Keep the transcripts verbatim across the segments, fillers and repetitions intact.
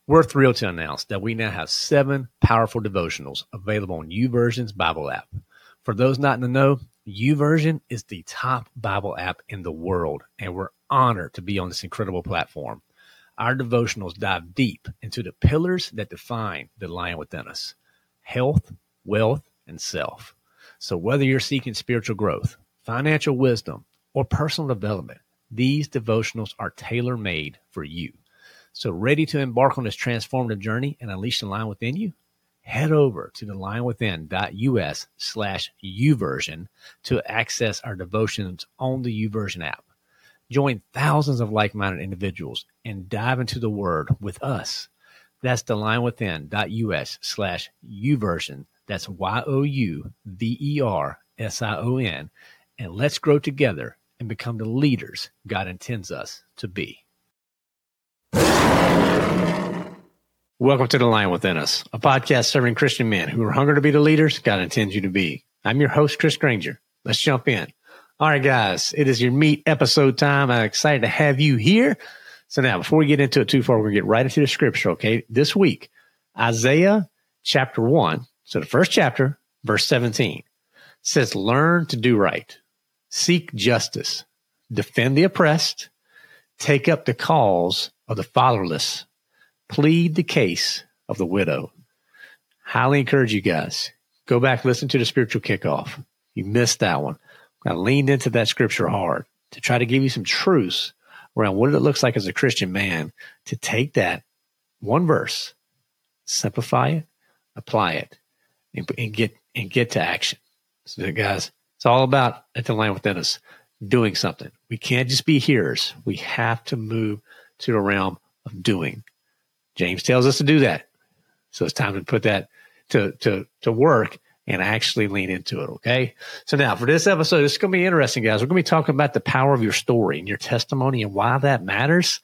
We're thrilled to announce that we now have seven powerful devotionals available on YouVersion's Bible app. For those not in the know, YouVersion is the top Bible app in the world, and we're honored to be on this incredible platform. Our devotionals dive deep into the pillars that define the lion within us: health, wealth, and self. So whether you're seeking spiritual growth, financial wisdom, or personal development, these devotionals are tailor-made for you. So ready to embark on this transformative journey and unleash the lion within you? Head over to the lion within dot U S slash YouVersion to access our devotions on the YouVersion app. Join thousands of like-minded individuals and dive into the Word with us. That's the lion within dot U S slash YouVersion. That's Y O U V E R S I O N. And let's grow together and become the leaders God intends us to be. Welcome to The Lion Within Us, a podcast serving Christian men who are hungry to be the leaders God intends you to be. I'm your host, Chris Granger. Let's jump in. All right, guys, it is your meat episode time. I'm excited to have you here. So now, before we get into it too far, we're going to get right into the scripture, okay? This week, Isaiah chapter one, so the first chapter, verse seventeen, says, learn to do right, seek justice, defend the oppressed, take up the cause of the fatherless, plead the case of the widow. Highly encourage you guys. Go back, listen to the spiritual kickoff. You missed that one. I leaned into that scripture hard to try to give you some truths around what it looks like as a Christian man to take that one verse, simplify it, apply it, and, and get and get to action. So guys, it's all about at the lion within us doing something. We can't just be hearers. We have to move to the realm of doing. James tells us to do that. So it's time to put that to, to, to work and actually lean into it, okay? So now for this episode, it's going to be interesting, guys. We're going to be talking about the power of your story and your testimony and why that matters.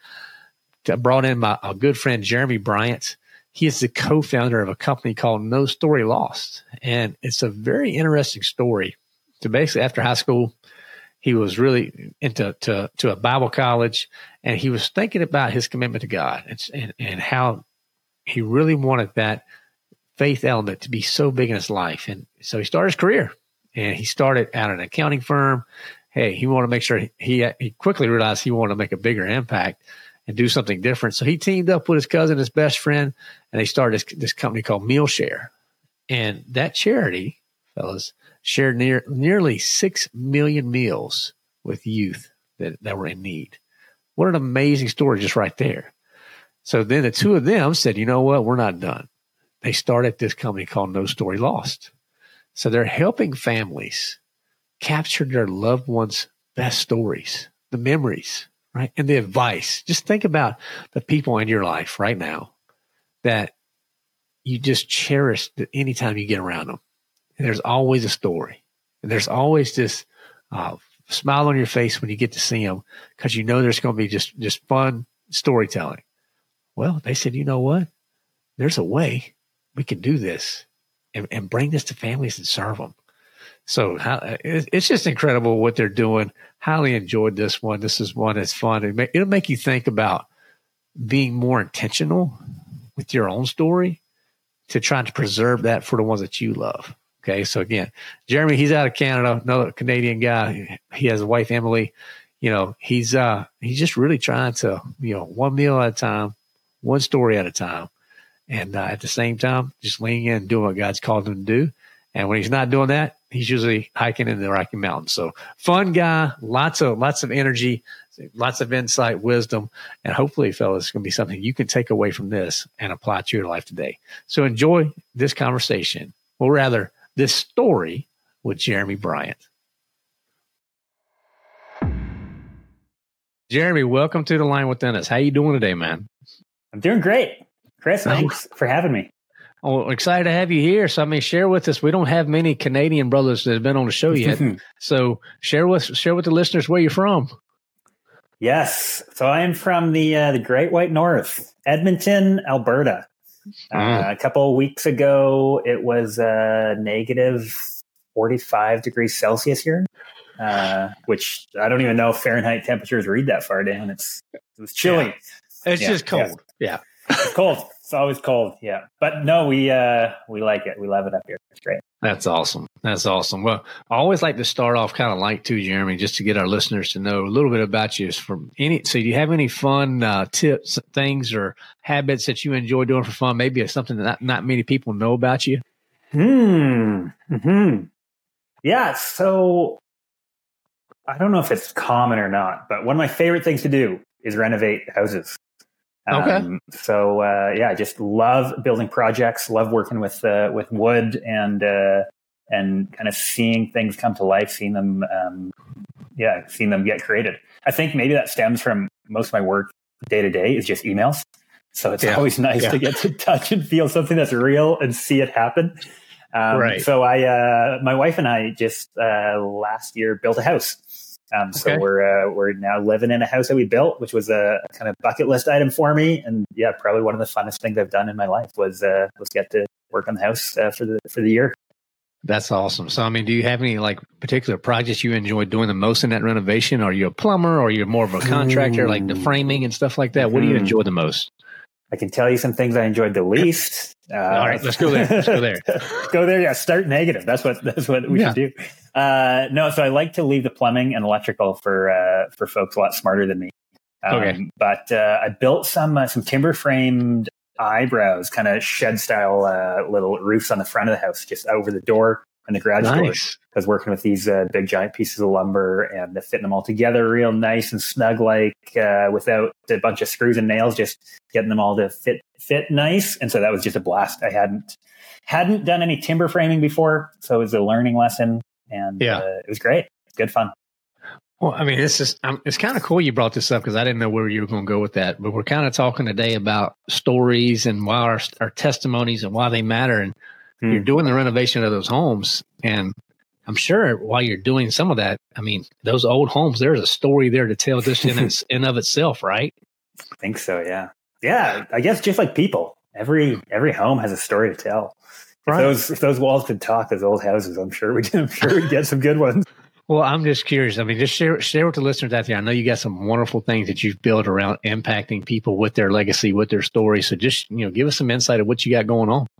I brought in my a good friend, Jeremy Bryant. He is the co-founder of a company called No Story Lost. And it's a very interesting story. So basically, after high school, he was really into to, to a Bible college, and he was thinking about his commitment to God and, and, and how he really wanted that faith element to be so big in his life. And so he started his career, and he started at an accounting firm. Hey, he wanted to make sure he, he, he quickly realized he wanted to make a bigger impact and do something different. So he teamed up with his cousin, his best friend, and they started this, this company called Mealshare. And that charity, fellas, shared near, nearly six million meals with youth that, that were in need. What an amazing story just right there. So then the two of them said, you know what, we're not done. They started this company called No Story Lost. So they're helping families capture their loved ones' best stories, the memories, right? And the advice. Just think about the people in your life right now that you just cherish anytime you get around them. And there's always a story. And there's always this uh, smile on your face when you get to see them because you know there's going to be just, just fun storytelling. Well, they said, you know what? There's a way we can do this and, and bring this to families and serve them. So how, it's just incredible what they're doing. Highly enjoyed this one. This is one that's fun. It'll make, it'll make you think about being more intentional with your own story to try to preserve that for the ones that you love. Okay, so again, Jeremy, he's out of Canada, another Canadian guy. He has a wife, Emily. You know, he's uh, he's just really trying to, you know, one meal at a time, one story at a time, and uh, at the same time, just leaning in and doing what God's called him to do. And when he's not doing that, he's usually hiking in the Rocky Mountains. So fun guy, lots of lots of energy, lots of insight, wisdom, and hopefully, fellas, it's going to be something you can take away from this and apply to your life today. So enjoy this conversation, or rather, this story with Jeremy Bryant. Jeremy, welcome to The Lion Within Us. How you doing today, man? I'm doing great. Chris, thanks for having me. Oh, excited to have you here. So, I mean, share with us. We don't have many Canadian brothers that have been on the show yet. So share with share with the listeners where you're from. Yes. So I am from the uh, the Great White North, Edmonton, Alberta. Uh, mm. A couple of weeks ago, it was uh, negative forty-five degrees Celsius here, uh, which I don't even know if Fahrenheit temperatures read that far down. It's it was chilly. Yeah. It's yeah, just cold. Yeah. yeah. It's cold. It's always cold. Yeah. But no, we uh, we like it. We love it up here. It's great. That's awesome. That's awesome. Well, I always like to start off kind of like too, Jeremy, just to get our listeners to know a little bit about you. From any, so do you have any fun uh, tips, things, or habits that you enjoy doing for fun? Maybe it's something that not, not many people know about you. Hmm. Hmm. Yeah. So I don't know if it's common or not, but one of my favorite things to do is renovate houses. Okay. Um, so uh, yeah, I just love building projects. Love working with uh, with wood and uh, and kind of seeing things come to life, seeing them, um, yeah, seeing them get created. I think maybe that stems from most of my work day to day is just emails. So it's yeah. always nice yeah. to get to touch and feel something that's real and see it happen. Um, right. So I, uh, my wife and I just uh, last year built a house. Um, so okay. we're uh, we're now living in a house that we built, which was a kind of bucket list item for me, and yeah, probably one of the funnest things I've done in my life was uh, was get to work on the house uh, for the for the year. That's awesome. So, I mean, do you have any like particular projects you enjoy doing the most in that renovation? Are you a plumber, or you're more of a contractor, mm. like the framing and stuff like that? What mm. do you enjoy the most? I can tell you some things I enjoyed the least. Uh, All right, let's go there. Let's go there. go there. Yeah, start negative. That's what that's what we yeah. should do. Uh, no, so I like to leave the plumbing and electrical for uh, for folks a lot smarter than me. Um, okay, but uh, I built some uh, some timber framed eyebrows, kind of shed style uh, little roofs on the front of the house, just over the door and the garage nice. door. I was working with these uh, big giant pieces of lumber and fitting them all together real nice and snug, like uh, without a bunch of screws and nails, just getting them all to fit fit nice. And so that was just a blast. I hadn't hadn't done any timber framing before, so it was a learning lesson, and yeah. uh, it was great. Good fun. Well, I mean, it's just, um, it's kind of cool you brought this up because I didn't know where you were going to go with that. But we're kind of talking today about stories and why our, our testimonies and why they matter. And mm. you're doing the renovation of those homes. And I'm sure while you're doing some of that, I mean, those old homes, there's a story there to tell just in, its, in of itself, right? I think so, yeah. Yeah, I guess just like people, every every home has a story to tell. If right. those if those walls could talk as old houses, I'm sure we I'm sure we'd get some good ones. Well, I'm just curious. I mean, just share share with the listeners out there. I know you got some wonderful things that you've built around impacting people with their legacy, with their story. So just, you know, give us some insight of what you got going on.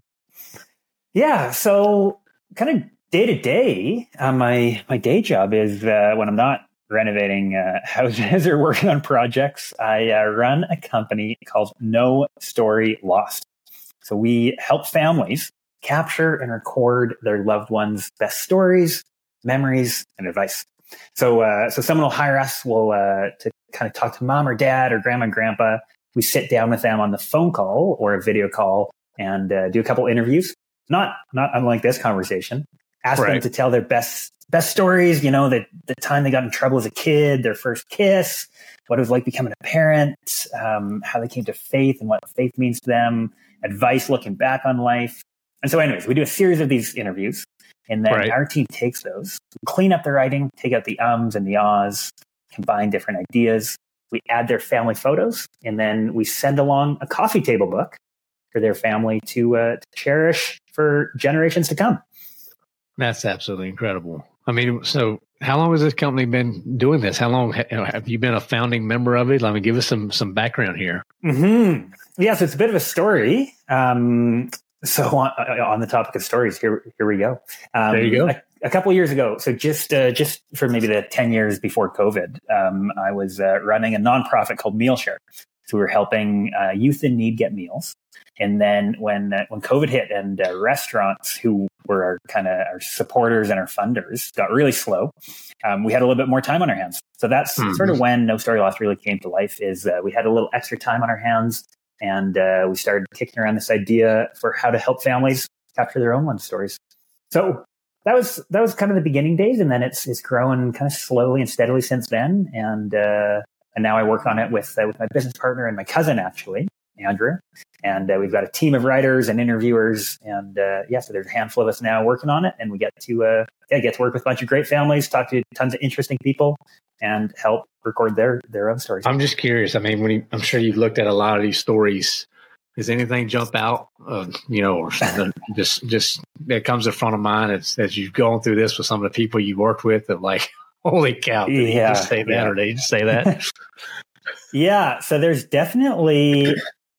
Yeah. So kind of day to day, uh, my my day job is uh, when I'm not renovating uh, houses or working on projects, I uh, run a company called No Story Lost. So we help families capture and record their loved ones' best stories, memories, and advice. So, uh, so someone will hire us, will uh, to kind of talk to mom or dad or grandma and grandpa. We sit down with them on the phone call or a video call and uh, do a couple interviews. Not, not unlike this conversation. Ask right. them to tell their best, best stories. You know, the the time they got in trouble as a kid, their first kiss, what it was like becoming a parent, um, how they came to faith and what faith means to them, advice looking back on life. And so, anyways, we do a series of these interviews. And then right. our team takes those, clean up the writing, take out the ums and the ahs, combine different ideas. We add their family photos, and then we send along a coffee table book for their family to, uh, to cherish for generations to come. That's absolutely incredible. I mean, so how long has this company been doing this? How long have you been a founding member of it? Let me give us some some background here. Mm-hmm. Yeah, so it's a bit of a story. Um, So on, on the topic of stories, here here we go. Um, there you go. A, a couple of years ago, so just uh, just for maybe the ten years before COVID, um, I was uh, running a nonprofit called MealShare. So we were helping uh, youth in need get meals. And then when uh, when COVID hit and uh, restaurants, who were our kind of our supporters and our funders, got really slow, um, we had a little bit more time on our hands. So that's mm-hmm. sort of when No Story Lost really came to life. Is uh, we had a little extra time on our hands. And uh, we started kicking around this idea for how to help families capture their own one's stories. So that was that was kind of the beginning days, and then it's it's grown kind of slowly and steadily since then. And uh, and now I work on it with uh, with my business partner and my cousin, actually, Andrew. And uh, we've got a team of writers and interviewers, and uh, yeah, so there's a handful of us now working on it, and we get to uh, yeah get to work with a bunch of great families, talk to tons of interesting people, and help record their their own stories. I'm just curious. I mean, when you, I'm sure you've looked at a lot of these stories. Does anything jump out, uh, you know, or something just just that comes in front of mind as, as you've gone through this with some of the people you worked with? Of like, holy cow! Did yeah, you just say that, yeah. or did you just say that? Yeah. So there's definitely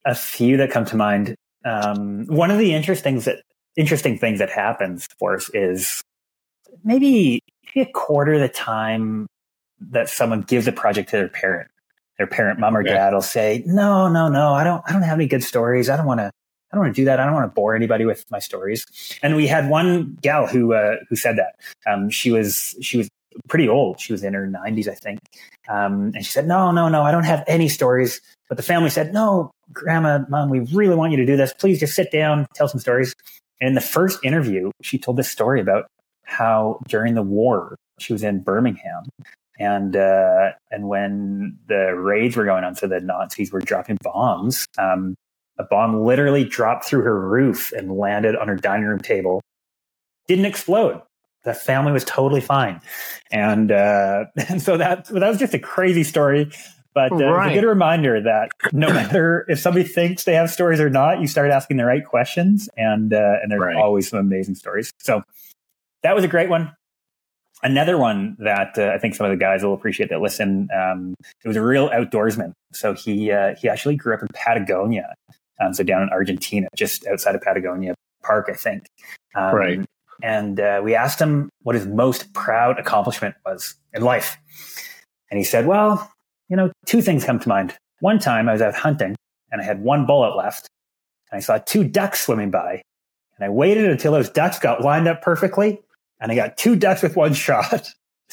a few that come to mind. Um, one of the interesting that interesting things that happens, of course, is maybe, maybe a quarter of the time that someone gives a project to their parent, their parent, mom or okay. dad will say, "No, no, no, I don't, I don't have any good stories. I don't want to, I don't want to do that. I don't want to bore anybody with my stories." And we had one gal who uh, who said that. Um, she was she was pretty old. She was in her nineties, I think. Um, and she said, "No, no, no, I don't have any stories." But the family said, "No, Grandma, Mom, we really want you to do this. Please just sit down, tell some stories." And in the first interview, she told this story about how during the war, she was in Birmingham. And uh, and when the raids were going on, so the Nazis were dropping bombs, um, a bomb literally dropped through her roof and landed on her dining room table. Didn't explode. The family was totally fine. And uh, and so that that was just a crazy story. But uh, right. it's a good reminder that no matter if somebody thinks they have stories or not, you start asking the right questions, and uh, and there's right. always some amazing stories. So that was a great one. Another one that uh, I think some of the guys will appreciate that listen, um, it was a real outdoorsman. So he uh, he actually grew up in Patagonia, um, so down in Argentina, just outside of Patagonia Park, I think. Um, right. And uh, we asked him what his most proud accomplishment was in life. And he said, "Well, you know, two things come to mind. One time I was out hunting and I had one bullet left. And I saw two ducks swimming by. And I waited until those ducks got lined up perfectly. And I got two ducks with one shot."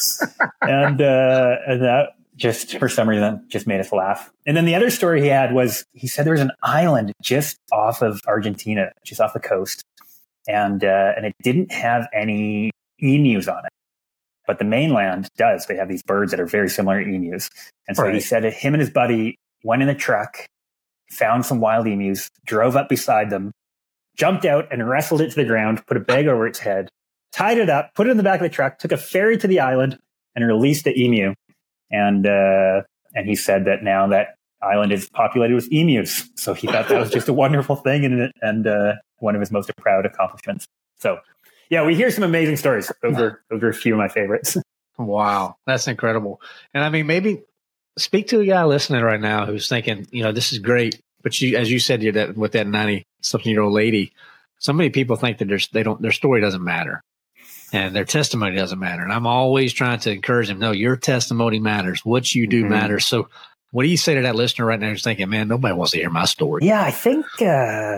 and uh, and that just, for some reason, just made us laugh. And then the other story he had was, he said there was an island just off of Argentina, just off the coast. And uh, and it didn't have any emus on it. But the mainland does. They have these birds that are very similar to emus. And so right. he said that him and his buddy went in the truck, found some wild emus, drove up beside them, jumped out and wrestled it to the ground, put a bag over its head, tied it up, put it in the back of the truck, took a ferry to the island, and released the emu. And uh, and he said that now that island is populated with emus. So he thought that was just a wonderful thing and and uh, one of his most proud accomplishments. So, yeah, we hear some amazing stories. Those are, those are a few of my favorites. Wow, that's incredible. And I mean, maybe speak to a guy listening right now who's thinking, you know, this is great. But you, as you said, you're that with that ninety-something-year-old lady, so many people think that there's, they don't, their story doesn't matter. And their testimony doesn't matter. And I'm always trying to encourage them, no, your testimony matters. What you do mm-hmm. matters. So what do you say to that listener right now who's thinking, man, nobody wants to hear my story? Yeah, I think uh,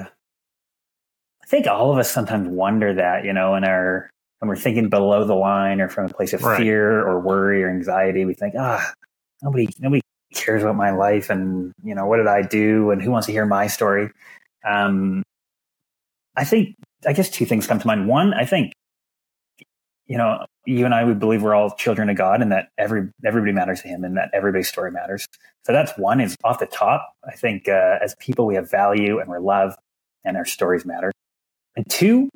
I think all of us sometimes wonder that, you know, in our, when we're thinking below the line or from a place of right. fear or worry or anxiety, we think, ah, nobody nobody cares about my life and, you know, what did I do and who wants to hear my story? Um, I think, I guess two things come to mind. One, I think, you know, you and I would believe we're all children of God and that every everybody matters to him and that everybody's story matters. So that's one, is off the top. I think uh, as people, we have value and we're loved and our stories matter. And two,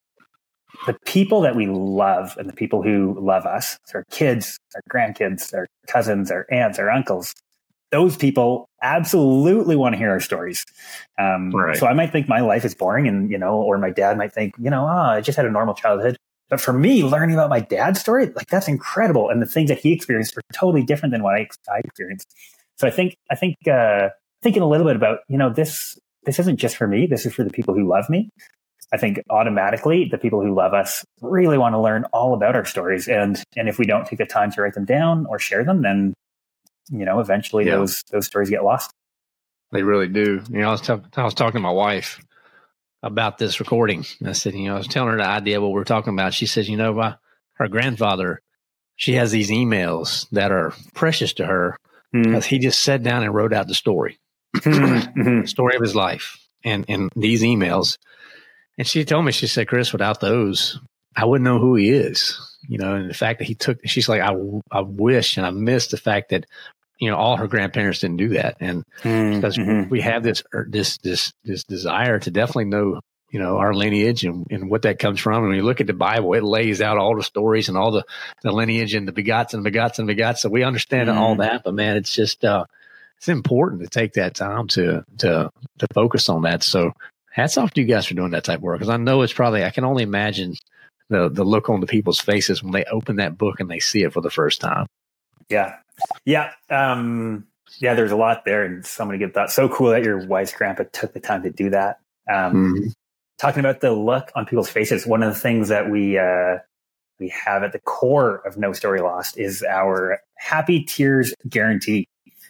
the people that we love and the people who love us, so our kids, our grandkids, our cousins, our aunts, our uncles, those people absolutely want to hear our stories. Um, right. So I might think my life is boring and, you know, or my dad might think, you know, oh, I just had a normal childhood. But for me, learning about my dad's story, like that's incredible. And the things that he experienced are totally different than what I, I experienced. So I think, I think, uh, thinking a little bit about, you know, this, this isn't just for me. This is for the people who love me. I think automatically the people who love us really want to learn all about our stories. And, and if we don't take the time to write them down or share them, then, you know, eventually yeah. those, those stories get lost. They really do. You know, I was, t- I was talking to my wife about this recording. I said, you know, I was telling her the idea of what we're talking about. She says, you know, my, her grandfather, she has these emails that are precious to her mm. because he just sat down and wrote out the story, mm-hmm. the story of his life and, and these emails. And she told me, she said, Chris, without those, I wouldn't know who he is. You know, and the fact that he took, she's like, I, I wish and I miss the fact that, you know, all her grandparents didn't do that. And mm-hmm. because we have this, this, this, this desire to definitely know, you know, our lineage and, and what that comes from. And when you look at the Bible, it lays out all the stories and all the, the lineage and the begots and begots and begots. So we understand mm-hmm. all that, but man, it's just, uh, it's important to take that time to, to, to focus on that. So hats off to you guys for doing that type of work. Cause I know it's probably, I can only imagine the, the look on the people's faces when they open that book and they see it for the first time. Yeah. Yeah. Um, Yeah, there's a lot there, and so many good thoughts. So cool that your wife's grandpa took the time to do that. Um, mm-hmm. Talking about the look on people's faces, one of the things that we uh, we have at the core of No Story Lost is our Happy Tears guarantee.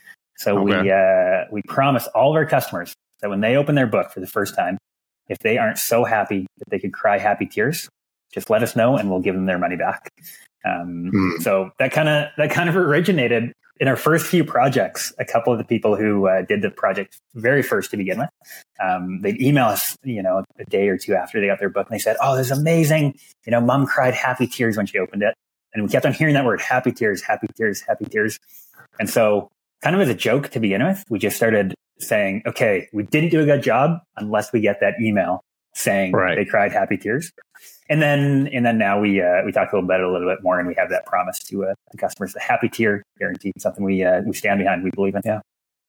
So okay. we uh, we promise all of our customers that when they open their book for the first time, if they aren't so happy that they could cry happy tears, just let us know and we'll give them their money back. Um, mm. So that kind of that kind of originated in our first few projects. A couple of the people who uh, did the project very first to begin with, um, they'd email us, you know, a day or two after they got their book, and they said, "Oh, this is amazing! You know, Mom cried happy tears when she opened it," and we kept on hearing that word, happy tears, happy tears, happy tears, and so. Kind of as a joke to begin with, we just started saying, okay, we didn't do a good job unless we get that email saying right. they cried happy tears. And then, and then now we, uh, we talk about it a little bit more, and we have that promise to uh, the customers, the happy tear guarantee, something we, uh, we stand behind, we believe in. Yeah.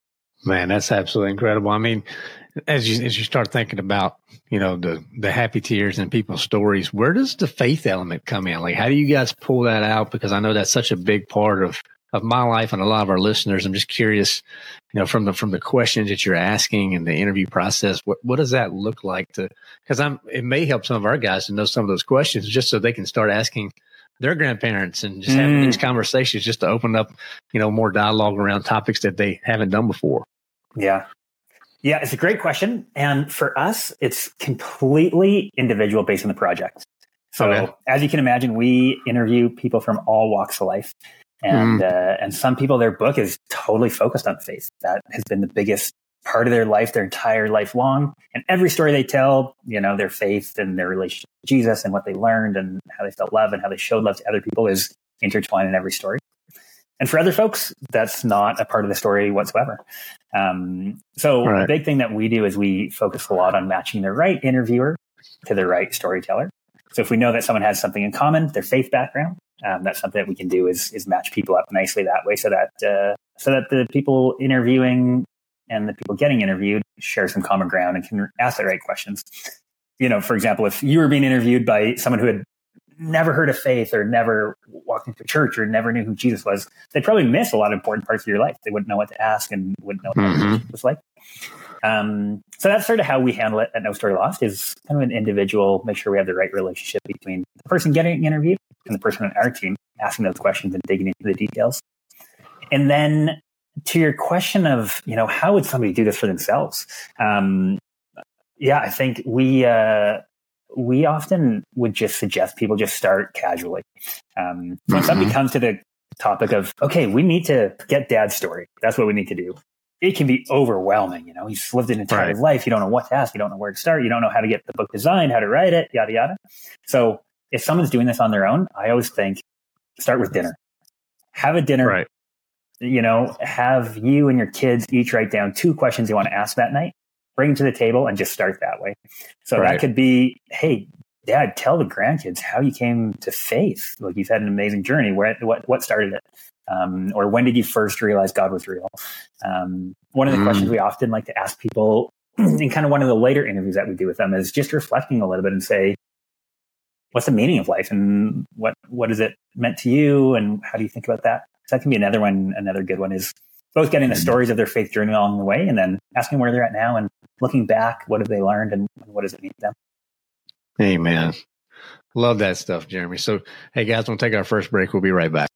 Man, that's absolutely incredible. I mean, as you, as you start thinking about, you know, the, the happy tears and people's stories, where does the faith element come in? Like, how do you guys pull that out? Because I know that's such a big part of, of my life and a lot of our listeners. I'm just curious, you know, from the, from the questions that you're asking and the interview process, what, what does that look like to, cause I'm, it may help some of our guys to know some of those questions just so they can start asking their grandparents and just mm. having these conversations just to open up, you know, more dialogue around topics that they haven't done before. Yeah. Yeah. It's a great question. And for us, it's completely individual based on the project. So okay. as you can imagine, we interview people from all walks of life. And, mm. uh, and some people, their book is totally focused on faith. That has been the biggest part of their life, their entire life long. And every story they tell, you know, their faith and their relationship with Jesus and what they learned and how they felt love and how they showed love to other people is intertwined in every story. And for other folks, that's not a part of the story whatsoever. Um, so right. the big thing that we do is we focus a lot on matching the right interviewer to the right storyteller. So if we know that someone has something in common, their faith background, Um, that's something that we can do is is match people up nicely that way, so that uh, so that the people interviewing and the people getting interviewed share some common ground and can ask the right questions. You know, for example, if you were being interviewed by someone who had never heard of faith or never walked into church or never knew who Jesus was, they'd probably miss a lot of important parts of your life. They wouldn't know what to ask and wouldn't know what mm-hmm. that was like. Um, so that's sort of how we handle it at No Story Lost, is kind of an individual, make sure we have the right relationship between the person getting interviewed and the person on our team, asking those questions and digging into the details. And then to your question of, you know, how would somebody do this for themselves? Um, yeah, I think we, uh, we often would just suggest people just start casually. Um, when mm-hmm. somebody comes to the topic of, okay, we need to get Dad's story. That's what we need to do. It can be overwhelming. You know, he's lived an entire right. life. You don't know what to ask. You don't know where to start. You don't know how to get the book designed, how to write it, yada, yada. So if someone's doing this on their own, I always think start with dinner. Have a dinner. Right. You know, have you and your kids each write down two questions you want to ask that night, bring them to the table and just start that way. So right. that could be, hey, Dad, tell the grandkids how you came to faith. Like, you've had an amazing journey. Where, what, what started it? Um, or when did you first realize God was real? Um, one of the mm. questions we often like to ask people in kind of one of the later interviews that we do with them is just reflecting a little bit and say, what's the meaning of life and what, what is it meant to you? And how do you think about that? So that can be another one. Another good one is both getting the stories of their faith journey along the way and then asking where they're at now and looking back, what have they learned and what does it mean to them? Amen. Love that stuff, Jeremy. So, hey guys, we'll take our first break. We'll be right back.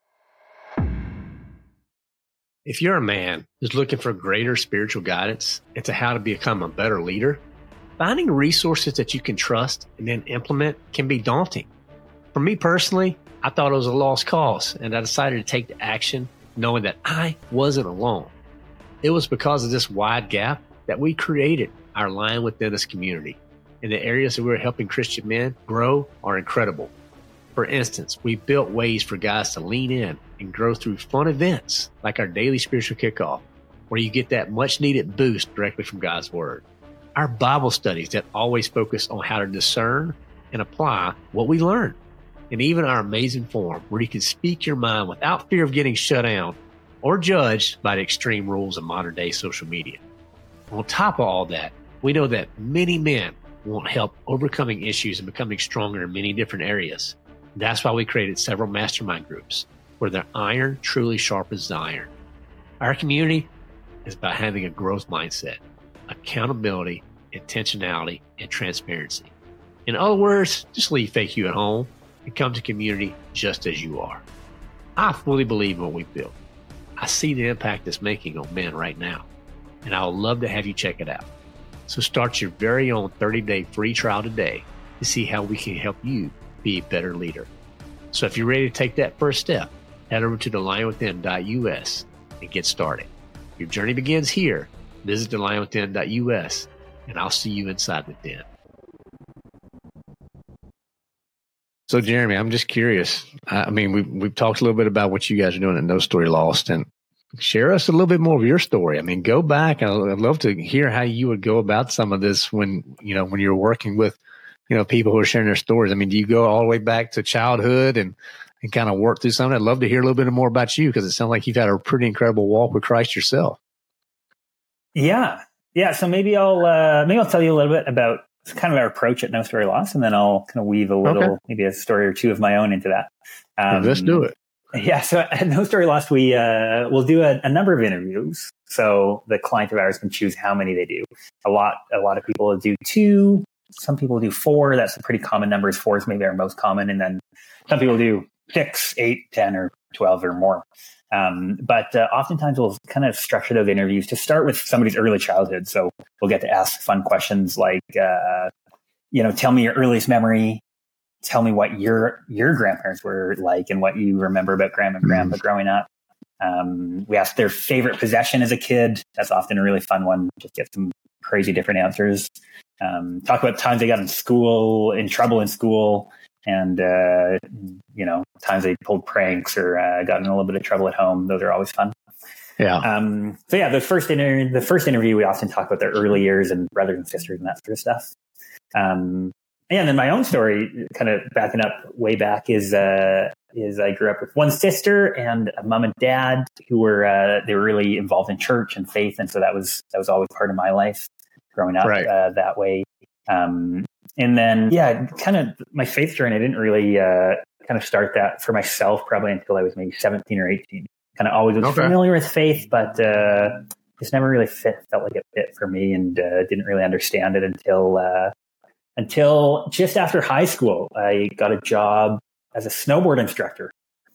If you're a man who's looking for greater spiritual guidance into how to become a better leader, finding resources that you can trust and then implement can be daunting. For me personally, I thought it was a lost cause, and I decided to take the action knowing that I wasn't alone. It was because of this wide gap that we created our Lion Within Us community, and the areas that we're helping Christian men grow are incredible. For instance, we built ways for guys to lean in and grow through fun events like our daily spiritual kickoff, where you get that much needed boost directly from God's Word. Our Bible studies that always focus on how to discern and apply what we learn. And even our amazing forum where you can speak your mind without fear of getting shut down or judged by the extreme rules of modern day social media. On top of all that, we know that many men want help overcoming issues and becoming stronger in many different areas. That's why we created several mastermind groups where the iron truly sharpens the iron. Our community is about having a growth mindset, accountability, intentionality, and transparency. In other words, just leave fake you at home and come to community just as you are. I fully believe in what we've built. I see the impact it's making on men right now, and I would love to have you check it out. So start your very own thirty-day free trial today to see how we can help you be a better leader. So if you're ready to take that first step, head over to the lion within dot U S and get started. Your journey begins here. Visit the lion within dot U S, and I'll see you inside the den. So, Jeremy, I'm just curious. I mean, we've, we've talked a little bit about what you guys are doing at No Story Lost, and share us a little bit more of your story. I mean, go back. I'd love to hear how you would go about some of this when, you know, when you're working with, you know, people who are sharing their stories. I mean, do you go all the way back to childhood and, and kind of work through something? I'd love to hear a little bit more about you, because it sounds like you've had a pretty incredible walk with Christ yourself. Yeah. Yeah. So maybe I'll, uh, maybe I'll tell you a little bit about kind of our approach at No Story Lost, and then I'll kind of weave a little, okay. maybe a story or two of my own into that. Um, Let's do it. Yeah. So at No Story Lost, we, uh, we'll do a, a number of interviews. So the client of ours can choose how many they do. A lot, a lot of people do two. Some people do four. That's a pretty common number. Four is maybe our most common. And then some people do six, eight, ten, or twelve or more. Um, but uh, oftentimes we'll kind of structure those interviews to start with somebody's early childhood. So we'll get to ask fun questions like, uh, you know, tell me your earliest memory. Tell me what your your grandparents were like and what you remember about grandma and grandpa mm. growing up. Um, we ask their favorite possession as a kid. That's often a really fun one. Just get some crazy different answers. Um, talk about times they got in school, in trouble in school. And, uh, you know, times they pulled pranks or uh, got in a little bit of trouble at home. Those are always fun. Yeah. Um, so yeah, the first inter- the first interview, we often talk about their early years and brothers and sisters and that sort of stuff. Um, and then my own story, kind of backing up way back, is uh, is I grew up with one sister and a mom and dad who were uh, they were really involved in church and faith, and so that was that was always part of my life growing up right. uh, that way. Um, And then, yeah, kind of my faith journey, I didn't really uh, kind of start that for myself probably until I was maybe seventeen or eighteen. Kind of always was okay. familiar with faith, but uh, just never really fit, felt like it fit for me, and uh, didn't really understand it until uh, until just after high school. I got a job as a snowboard instructor.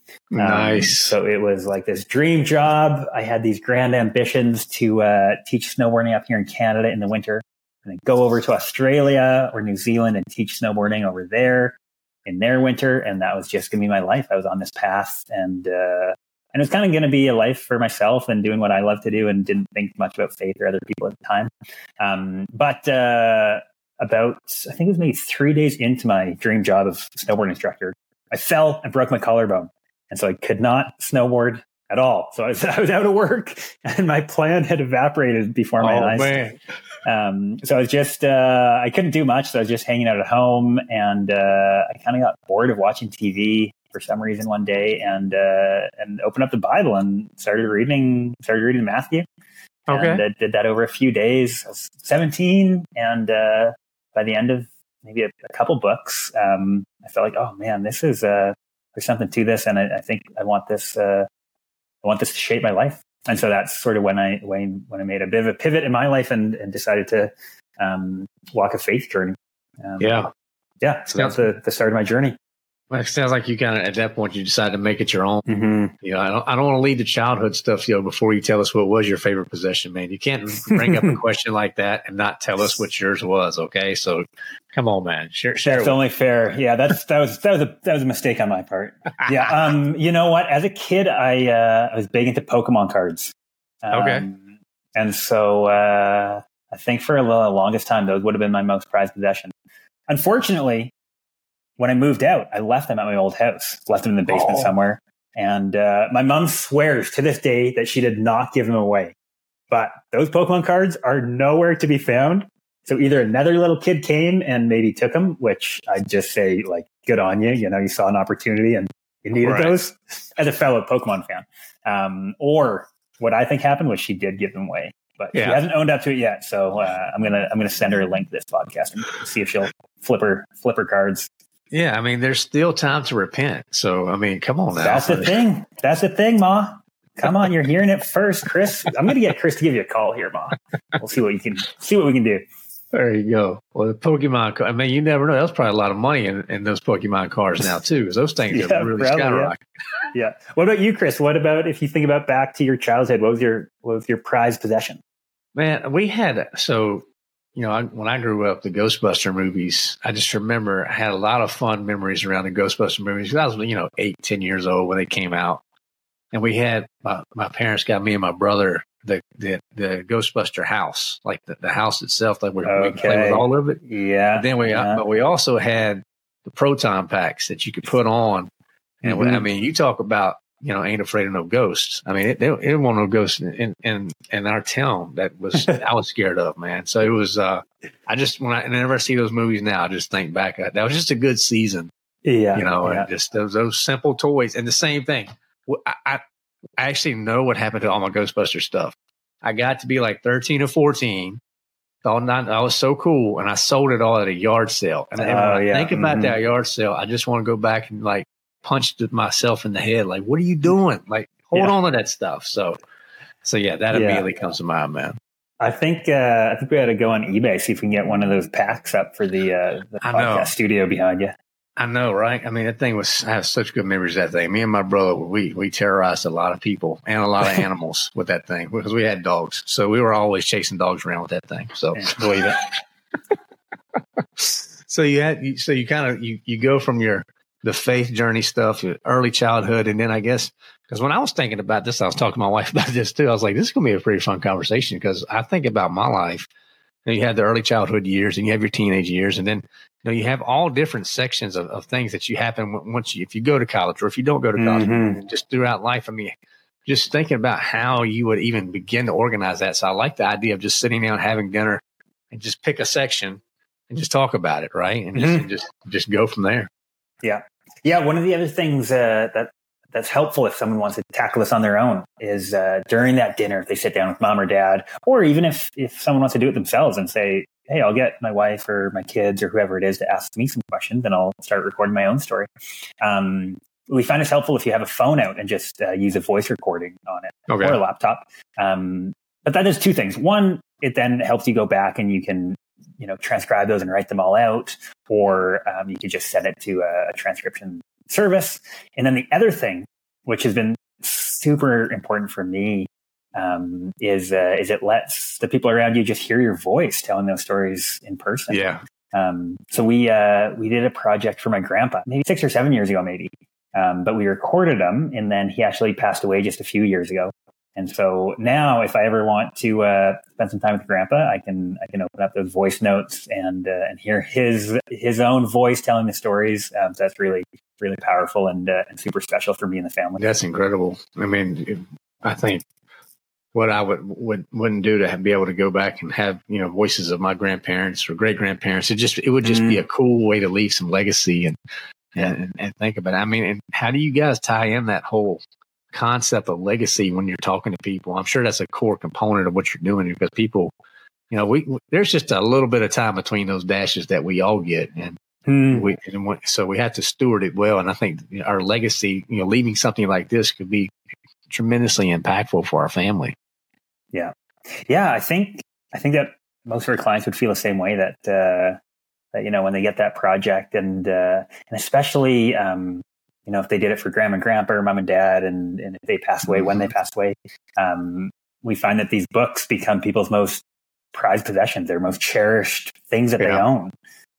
Nice. Um, so it was like this dream job. I had these grand ambitions to uh, teach snowboarding up here in Canada in the winter. And then go over to Australia or New Zealand and teach snowboarding over there in their winter. And that was just going to be my life. I was on this path, and uh, and it was kind of going to be a life for myself and doing what I love to do, and didn't think much about faith or other people at the time. Um, but uh, about, I think it was maybe three days into my dream job of snowboard instructor, I fell and broke my collarbone. And so I could not snowboard at all. So I was, I was out of work, and my plan had evaporated before my oh, eyes. Man. Um, so I was just, uh, I couldn't do much. So I was just hanging out at home, and, uh, I kind of got bored of watching T V for some reason one day, and, uh, and opened up the Bible and started reading, started reading Matthew. Okay. And I did that over a few days. I was seventeen. And, uh, by the end of maybe a, a couple books, um, I felt like, oh man, this is, uh, there's something to this. And I, I think I want this, uh, I want this to shape my life. And so that's sort of when I when when I made a bit of a pivot in my life, and, and decided to um, walk a faith journey. Um, yeah, yeah. So that's the, the start of my journey. Well, it sounds like you kind of, at that point, you decided to make it your own. Mm-hmm. You know, I don't, I don't want to lead to childhood stuff, you know, before you tell us what was your favorite possession, man. You can't bring up a question like that and not tell us what yours was. Okay. So come on, man. Share, share. That's only fair. Yeah. That's, that was, that was a, that was a mistake on my part. Yeah. Um, you know what? As a kid, I, uh, I was big into Pokemon cards. Um, okay. And so, uh, I think for the longest time, those would have been my most prized possession. Unfortunately, when I moved out, I left them at my old house, left them in the basement oh. somewhere. And uh, my mom swears to this day that she did not give them away. But those Pokemon cards are nowhere to be found. So either another little kid came and maybe took them, which I'd just say, like, good on you. You know, you saw an opportunity and you needed right. those as a fellow Pokemon fan. Um, or what I think happened was she did give them away. But yeah. she hasn't owned up to it yet. So uh, I'm gonna I'm gonna send her a link to this podcast and see if she'll flip her flip her cards. Yeah, I mean, there's still time to repent. So, I mean, come on now. That's the thing. That's the thing, Ma. Come on, you're hearing it first, Chris. I'm going to get Chris to give you a call here, Mom. We'll see what you can see what we can do. There you go. Well, the Pokemon, I mean, you never know. That's probably a lot of money in, in those Pokemon cards now, too, because those things yeah, are really probably, skyrocketing. Yeah. yeah. What about you, Chris? What about if you think about back to your childhood? What was your what was your prized possession? Man, we had, so, you know, I, when I grew up, the Ghostbuster movies, I just remember I had a lot of fun memories around the Ghostbuster movies. I was, you know, eight, ten years old when they came out. And we had, my, my parents got me and my brother the the, the Ghostbuster house, like the, the house itself, like we, okay. we could play with all of it. Yeah. But then we, yeah. but we also had the proton packs that you could put on. And mm-hmm. I mean, you talk about, you know, ain't afraid of no ghosts. I mean, it, it, it wasn't no ghosts in, in, in our town that was, I was scared of, man. So it was, uh, I just, when I, whenever I see those movies now, I just think back, that was just a good season. Yeah. You know, yeah. and just those, those simple toys. And the same thing. I, I, I actually know what happened to all my Ghostbuster stuff. I got to be like thirteen or fourteen. Thought not, I was so cool. And I sold it all at a yard sale. And, and oh, when I yeah. think about mm-hmm. that yard sale, I just want to go back and like, punched myself in the head. Like, what are you doing? Like, hold yeah. on to that stuff. So, so yeah, that yeah. immediately comes to mind, man. I think, uh, I think we ought to go on eBay, see if we can get one of those packs up for the, uh, the I podcast know. studio behind you. I know, right? I mean, that thing was, I have such good memories of that thing. Me and my brother, we, we terrorized a lot of people and a lot of animals with that thing because we had dogs. So we were always chasing dogs around with that thing. So yeah, believe it. so you had, so you kind of, you, you go from your, the faith journey stuff, early childhood. And then I guess, because when I was thinking about this, I was talking to my wife about this too. I was like, this is going to be a pretty fun conversation because I think about my life. You know, you have the early childhood years and you have your teenage years. And then, you know, you have all different sections of, of things that you happen once you, if you go to college or if you don't go to college, mm-hmm. just throughout life. I mean, just thinking about how you would even begin to organize that. So I like the idea of just sitting down, having dinner and just pick a section and just talk about it. Right. And, mm-hmm. just, and just, just go from there. Yeah. Yeah. One of the other things uh, that that's helpful if someone wants to tackle this on their own is uh, during that dinner, if they sit down with mom or dad, or even if, if someone wants to do it themselves and say, hey, I'll get my wife or my kids or whoever it is to ask me some questions and I'll start recording my own story. Um, we find it's helpful if you have a phone out and just uh, use a voice recording on it okay. or a laptop. Um, but that does two things. One, it then helps you go back and you can, you know, transcribe those and write them all out, or um, you could just send it to a, a transcription service. And then the other thing, which has been super important for me, um, is uh, is it lets the people around you just hear your voice telling those stories in person. Yeah. Um, so we uh, we did a project for my grandpa, maybe six or seven years ago, maybe. Um, but we recorded him, and then he actually passed away just a few years ago. And so now, if I ever want to uh, spend some time with Grandpa, I can I can open up those voice notes and uh, and hear his his own voice telling the stories. Um, so that's really really powerful and uh, and super special for me and the family. That's incredible. I mean, I think what I would would wouldn't do to have, be able to go back and have you know voices of my grandparents or great grandparents. It just it would just mm. be a cool way to leave some legacy and and and think about it. I mean, and how do you guys tie in that whole concept of legacy when you're talking to people? I'm sure that's a core component of what you're doing because people, you know, we there's just a little bit of time between those dashes that we all get, and hmm. we and we, so we have to steward it well. And I think our legacy, you know, leaving something like this could be tremendously impactful for our family. Yeah, yeah, I think I think that most of our clients would feel the same way that uh, that you know when they get that project, and uh, and especially. Um, You know, if they did it for grandma and grandpa or mom and dad, and, and if they passed away, when they passed away, um, we find that these books become people's most prized possessions, their most cherished things that yeah. they own.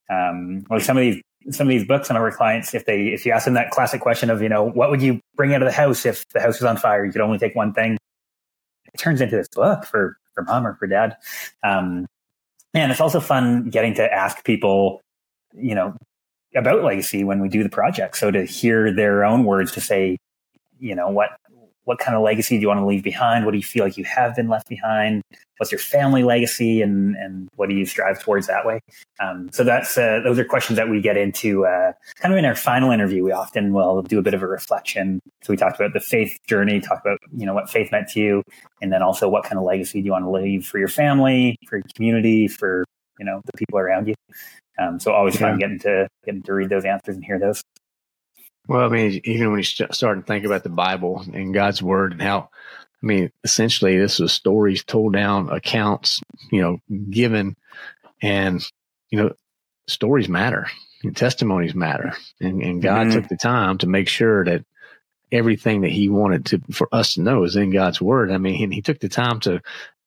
Um, like some of these, some of these books, some of our clients, if they, if you ask them that classic question of, you know, what would you bring out of the house if the house was on fire? You could only take one thing. It turns into this book for, for mom or for dad. Um, and it's also fun getting to ask people, you know, about legacy when we do the project. So to hear their own words to say, you know, what, what kind of legacy do you want to leave behind? What do you feel like you have been left behind? What's your family legacy? And, and what do you strive towards that way? Um, so that's, uh, those are questions that we get into, uh, kind of in our final interview. We often will do a bit of a reflection. So we talked about the faith journey, talk about, you know, what faith meant to you. And then also what kind of legacy do you want to leave for your family, for your community, for, you know, the people around you. Um, so always fun yeah. getting to getting to read those answers and hear those. Well, I mean, even when you st- start to think about the Bible and God's word and how, I mean, essentially this was stories told down, accounts, you know, given, and, you know, stories matter, and testimonies matter. And, and God Mhm. took the time to make sure that everything that he wanted to, for us to know is in God's word. I mean, he, he took the time to,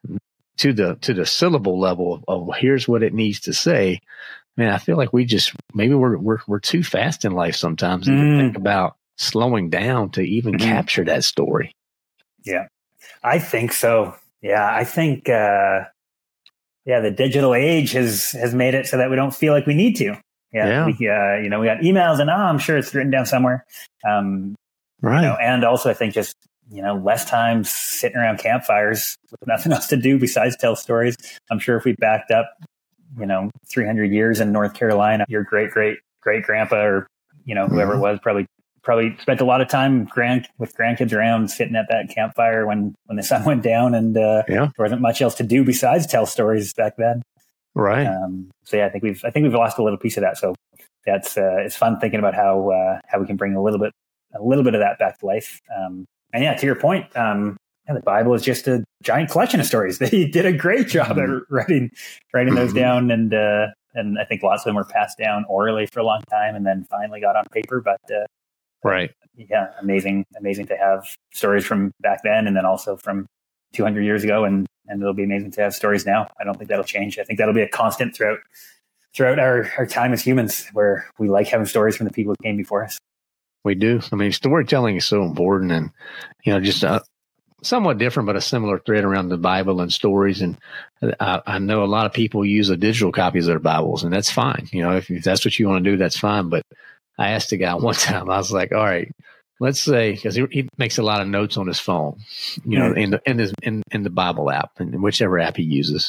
to the, to the syllable level of, of here's what it needs to say. Man, I feel like we just, maybe we're, we're, we're too fast in life sometimes to Mm. think about slowing down to even Mhm. capture that story. Yeah, I think so. Yeah, I think, uh, yeah, the digital age has, has made it so that we don't feel like we need to. Yeah. Yeah. We, uh, you know, we got emails and, oh, I'm sure it's written down somewhere. Um, Right. You know, and also I think just, you know, less time sitting around campfires with nothing else to do besides tell stories. I'm sure if we backed up, you know, three hundred years in North Carolina, your great, great, great grandpa or, you know, whoever Mhm. it was probably, probably spent a lot of time grand with grandkids around sitting at that campfire when, when the sun went down and, uh, Yeah. there wasn't much else to do besides tell stories back then. Right. Um, so yeah, I think we've, I think we've lost a little piece of that. So that's, uh, it's fun thinking about how, uh, how we can bring a little bit, a little bit of that back to life. Um, and yeah, to your point, um, yeah, the Bible is just a giant collection of stories. They did a great job Mhm. at writing, writing those Mhm. down. And, uh, and I think lots of them were passed down orally for a long time and then finally got on paper. But, uh, Right. yeah, amazing, amazing to have stories from back then and then also from two hundred years ago. And, and it'll be amazing to have stories now. I don't think that'll change. I think that'll be a constant throughout, throughout our, our time as humans where we like having stories from the people who came before us. We do. I mean, storytelling is so important, and, you know, just uh, somewhat different, but a similar thread around the Bible and stories. And I, I know a lot of people use a digital copies of their Bibles, and that's fine. You know, if, if that's what you want to do, that's fine. But I asked a guy one time, I was like, all right, let's say, because he, he makes a lot of notes on his phone, you know, Mm. in the in his in, in the Bible app, and whichever app he uses.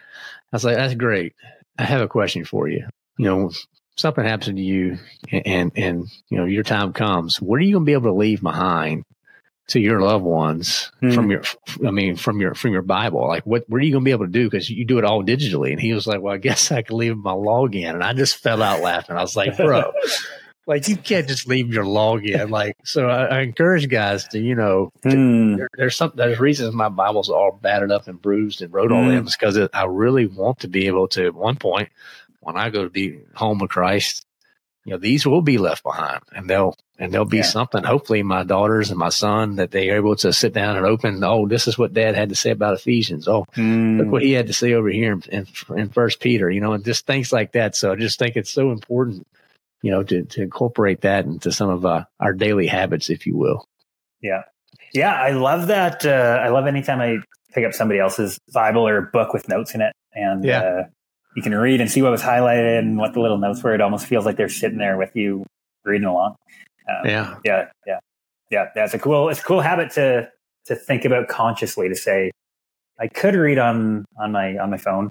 I was like, that's great. I have a question for you. You know, something happens to you, and and, and you know, your time comes. What are you going to be able to leave behind to your loved ones Mm. from your, I mean, from your, from your Bible? Like, what, what are you going to be able to do? Because you do it all digitally. And he was like, well, I guess I could leave my login. And I just fell out laughing. I was like, bro, like, you can't just leave your login. Like, so I, I encourage guys to, you know, to, Mm. there, there's some, there's reasons my Bible's all battered up and bruised and wrote all Mm. in, because I really want to be able to, at one point, when I go to be home with Christ, you know, these will be left behind, and they'll, and there'll be Yeah. something, hopefully my daughters and my son, that they are able to sit down and open. Oh, this is what Dad had to say about Ephesians. Oh, Mm. look what he had to say over here in, in, in First Peter, you know, and just things like that. So I just think it's so important, you know, to, to incorporate that into some of uh, our daily habits, if you will. Yeah. Yeah. I love that. Uh, I love anytime I pick up somebody else's Bible or book with notes in it, and Yeah. uh, you can read and see what was highlighted and what the little notes were. It almost feels like they're sitting there with you reading along. Um, Yeah. Yeah. Yeah. Yeah. That's a cool, it's a cool habit to, to think about consciously, to say, I could read on, on my, on my phone,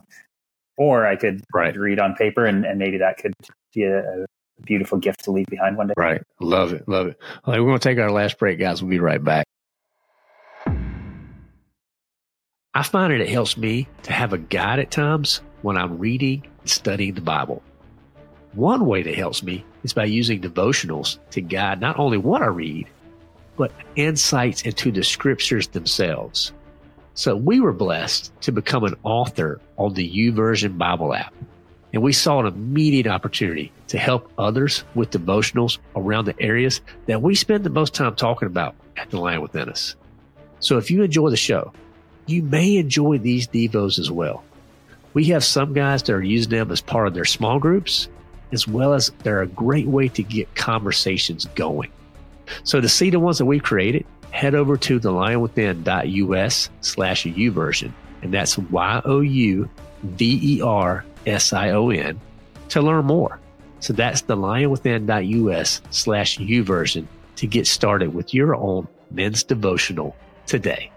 or I could Right. read on paper, and, and maybe that could be a, a beautiful gift to leave behind one day. Right. Love it. Love it. All right, we're going to take our last break, guys. We'll be right back. I find that it helps me to have a guide at times when I'm reading and studying the Bible. One way that helps me is by using devotionals to guide not only what I read, but insights into the scriptures themselves. So we were blessed to become an author on the YouVersion Bible app, and we saw an immediate opportunity to help others with devotionals around the areas that we spend the most time talking about at The Lion Within Us. So if you enjoy the show, you may enjoy these devos as well. We have some guys that are using them as part of their small groups, as well as they're a great way to get conversations going. So to see the ones that we created, head over to thelionwithin.us slash YouVersion, and that's Y O U V E R S I O N, to learn more. So that's thelionwithin.us slash YouVersion to get started with your own men's devotional today.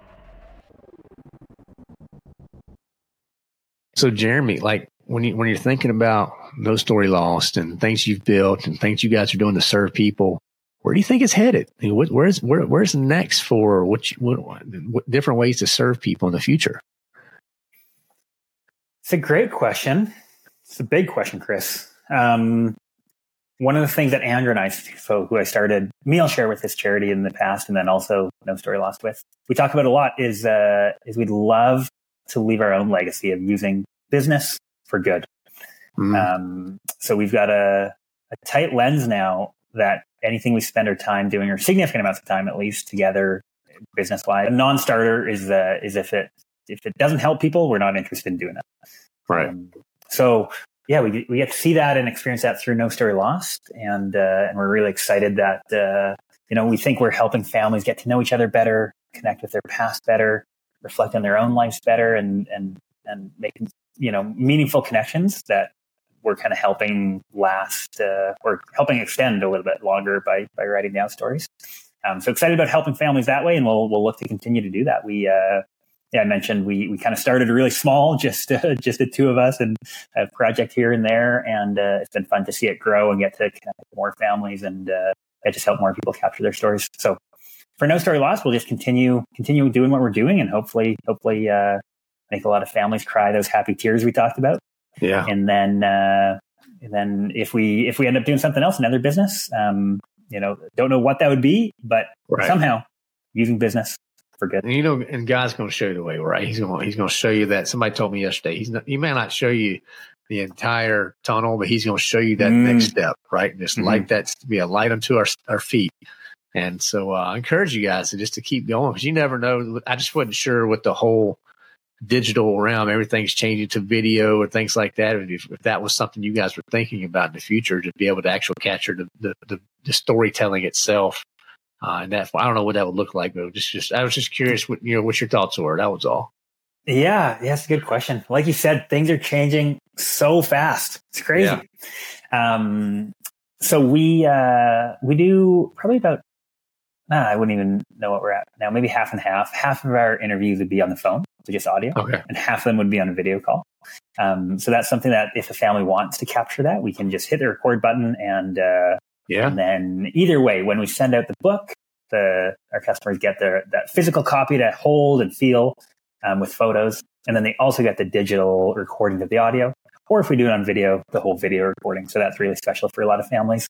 So Jeremy, like when you when you're thinking about No Story Lost and things you've built and things you guys are doing to serve people, where do you think it's headed? I mean, what, where's where, where's next for what, you, what, what different ways to serve people in the future? It's a great question. It's a big question, Chris. Um, one of the things that Andrew and I, so who I started Meal Share with this charity in the past, and then also No Story Lost with, we talk about a lot is, uh, is we'd love to leave our own legacy of using business for good. Mm. Um, so we've got a, a tight lens now that anything we spend our time doing, or significant amounts of time at least together, business wise, a non-starter is, uh, is if it, if it doesn't help people, we're not interested in doing it. Right. Um, so yeah, we we get to see that and experience that through No Story Lost, and uh, and we're really excited that uh, you know we think we're helping families get to know each other better, connect with their past better, reflect on their own lives better, and and and make you know meaningful connections that we're kind of helping last uh, or helping extend a little bit longer by by writing down stories. Um, so excited about helping families that way, and we'll we'll look to continue to do that. We uh, Yeah, I mentioned we we kind of started really small, just uh, just the two of us, and a project here and there, and uh, it's been fun to see it grow and get to connect with more families, and uh, just help more people capture their stories. So, for No Story Lost, we'll just continue continue doing what we're doing, and hopefully hopefully uh, make a lot of families cry those happy tears we talked about. Yeah, and then uh, and then if we if we end up doing something else, another business, um, you know, don't know what that would be, but right. somehow using business. And, you know, and God's going to show you the way, right? He's going to, he's going to show you that. Somebody told me yesterday, he's not, he may not show you the entire tunnel, but he's going to show you that mm. next step, right? And just mm-hmm. light that to be a light unto our our feet. And so uh, I encourage you guys to just to keep going, because you never know. I just wasn't sure with the whole digital realm, everything's changing to video or things like that. If, if that was something you guys were thinking about in the future, to be able to actually capture the the, the, the storytelling itself. Uh, and that, I don't know what that would look like, but just, just, I was just curious what, you know, what your thoughts were. That was all. Yeah. Yeah. That's a good question. Like you said, things are changing so fast. It's crazy. Yeah. Um, so we, uh, we do probably about, nah, I wouldn't even know what we're at now, maybe half and half. Half of our interviews would be on the phone, so just audio, okay. and half of them would be on a video call. Um, so that's something that if a family wants to capture that, we can just hit the record button and, uh, Yeah. And then either way, when we send out the book, the our customers get their that physical copy to hold and feel um, with photos. And then they also get the digital recording of the audio. Or if we do it on video, the whole video recording. So that's really special for a lot of families.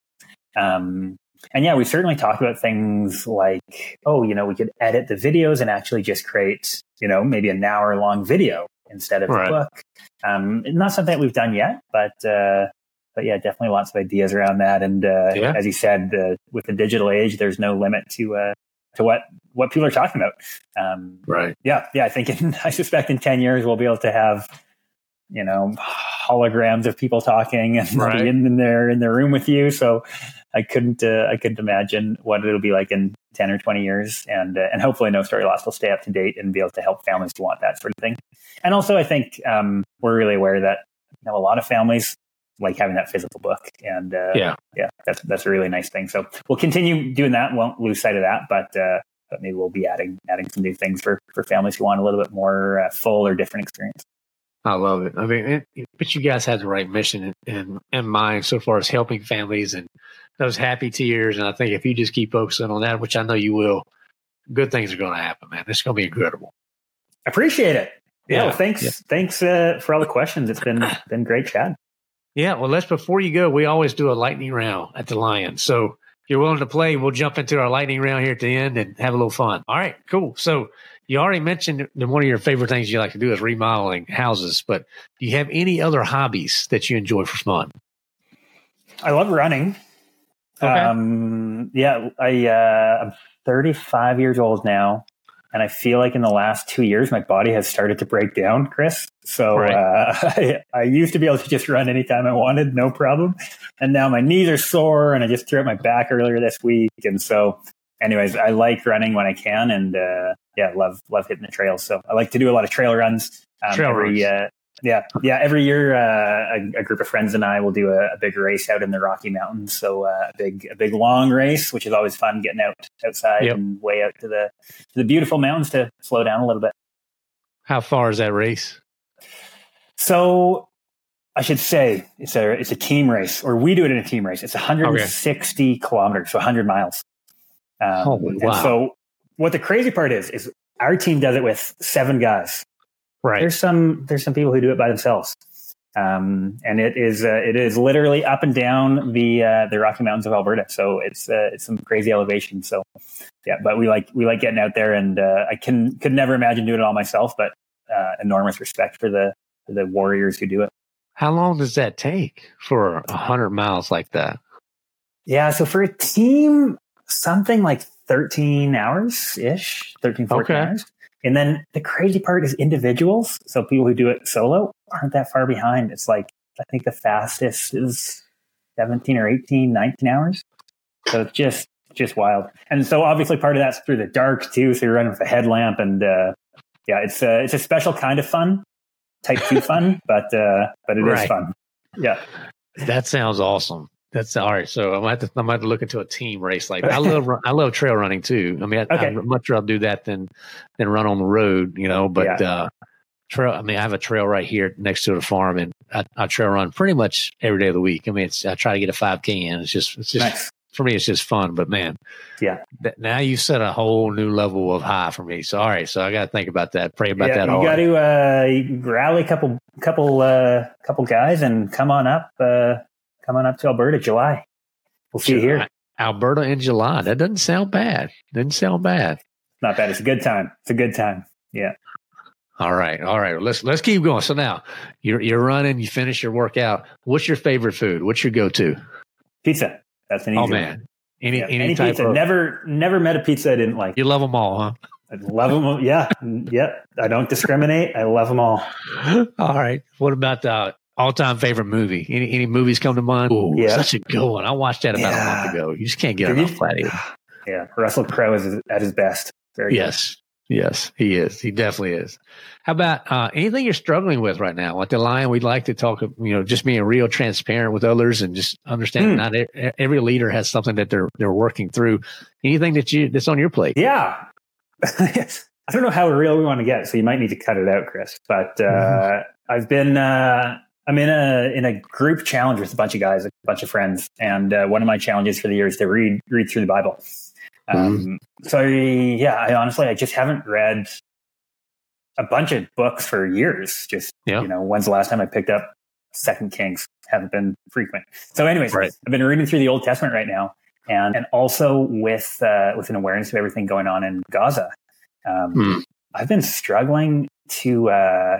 Um, and yeah, we certainly talked about things like, oh, you know, we could edit the videos and actually just create, you know, maybe an hour long video instead of right. the book. Um, not something that we've done yet, but uh, But yeah, definitely lots of ideas around that. And uh, yeah. as you said, uh, with the digital age, there's no limit to uh, to what, what people are talking about. Um, right. Yeah. Yeah. I think in, I suspect in ten years, we'll be able to have, you know, holograms of people talking and right. in, in their in their room with you. So I couldn't uh, I couldn't imagine what it'll be like in ten or twenty years. And uh, and hopefully No Story Lost will stay up to date and be able to help families who want that sort of thing. And also, I think um, we're really aware that you know, a lot of families like having that physical book, and uh, yeah, yeah, that's that's a really nice thing. So we'll continue doing that. Won't lose sight of that, but uh, but maybe we'll be adding adding some new things for, for families who want a little bit more uh, full or different experience. I love it. I mean, it, but you guys have the right mission in, in in mind so far as helping families and those happy tears. And I think if you just keep focusing on that, which I know you will, good things are going to happen, man. It's going to be incredible. Appreciate it. Yeah. yeah well, thanks. Yeah. Thanks uh, for all the questions. It's been been great chat. Yeah, well, let's, before you go, we always do a lightning round at the Lion. So if you're willing to play, we'll jump into our lightning round here at the end and have a little fun. All right, cool. So you already mentioned that one of your favorite things you like to do is remodeling houses, but do you have any other hobbies that you enjoy for fun? I love running. Okay. Um, yeah, I, uh, I'm thirty-five years old now. And I feel like in the last two years, my body has started to break down, Chris. So right. uh, I, I used to be able to just run anytime I wanted, no problem. And now my knees are sore, and I just threw out my back earlier this week. And so anyways, I like running when I can. And uh, yeah, love love hitting the trails. So I like to do a lot of trail runs. Um, trail every, runs. Uh, yeah, yeah. Every year, uh, a, a group of friends and I will do a, a big race out in the Rocky Mountains. So uh, a big, a big long race, which is always fun, getting out outside yep. and way out to the to the beautiful mountains to slow down a little bit. How far is that race? So I should say it's a it's a team race, or we do it in a team race. It's one hundred sixty okay. kilometers, so one hundred miles. Um, oh, wow. And so what the crazy part is, is our team does it with seven guys. Right. There's some there's some people who do it by themselves. Um, and it is uh, it is literally up and down the uh, the Rocky Mountains of Alberta. So it's uh, it's some crazy elevation. So yeah, but we like we like getting out there, and uh, I can could never imagine doing it all myself. But uh, enormous respect for the for the warriors who do it. How long does that take for a hundred miles like that? Yeah, so for a team, something like thirteen hours ish, thirteen, fourteen Okay. hours. And then the crazy part is individuals. So people who do it solo aren't that far behind. It's like, I think the fastest is seventeen or eighteen, nineteen hours. So it's just, just wild. And so obviously part of that's through the dark too. So you're running with a headlamp, and uh, yeah, it's a, it's a special kind of fun, type two fun, but, uh, but it Right. is fun. Yeah. That sounds awesome. That's all right. So I'm gonna have to, I'm gonna have to look into a team race. Like I love, run- I love trail running too. I mean, I, Okay. I'd much rather do that than, than run on the road, you know, but, Yeah. uh, trail, I mean, I have a trail right here next to the farm, and I, I trail run pretty much every day of the week. I mean, it's, I try to get a five K in. It's just, it's just, Nice. for me, it's just fun, but man, Yeah. th- now you set a whole new level of high for me. So, all right. So I got to think about that. Pray about yeah, that. you hard. got to uh, you rally a couple, couple, uh, couple guys and come on up, uh, come on up to Alberta, July. We'll see you here. Alberta in July. That doesn't sound bad. Doesn't sound bad. Not bad. It's a good time. It's a good time. Yeah. All right, all right. Let's let's keep going. So now you're you're running. You finish your workout. What's your favorite food? What's your go-to? Pizza. That's an easy Oh one. man, any Yeah, any, any type pizza. of Never, never met a pizza I didn't like. you love them all, huh? I love them. Yeah. Yeah. I don't discriminate. I love them all. All right. What about the all-time favorite movie? Any any movies come to mind? Ooh, Yeah. such a good one. I watched that about Yeah. a month ago. You just can't get Did enough you? Flat Eater. Yeah. Russell Crowe is at his best. Very Yes. Yes, he is. He definitely is. How about uh, anything you're struggling with right now? Like the Lion, we'd like to talk, you know, just being real transparent with others and just understanding Hmm. not e- every leader has something that they're they're working through. Anything that you that's on your plate? good. Yeah. I don't know how real we want to get, so you might need to cut it out, Chris. But uh, Mhm. I've been uh, I'm in a in a group challenge with a bunch of guys, a bunch of friends, and uh, one of my challenges for the year is to read read through the Bible. Um, So yeah, I honestly I just haven't read a bunch of books for years. Just Yeah. you know, when's the last time I picked up Second Kings? Haven't been frequent. So, anyways, Right. I've been reading through the Old Testament right now, and and also with uh, with an awareness of everything going on in Gaza. Um, Hmm. I've been struggling to uh,